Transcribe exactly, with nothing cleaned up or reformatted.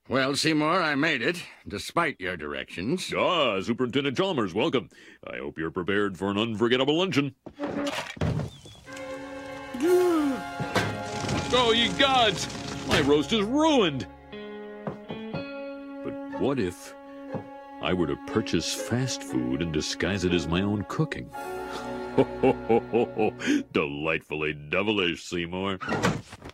Well, Seymour, I made it, despite your directions. Ah, Superintendent Chalmers, welcome. I hope you're prepared for an unforgettable luncheon. Oh, ye gods! My roast is ruined! But what if I were to purchase fast food and disguise it as my own cooking? Ho, ho, ho, ho, ho. Delightfully devilish, Seymour.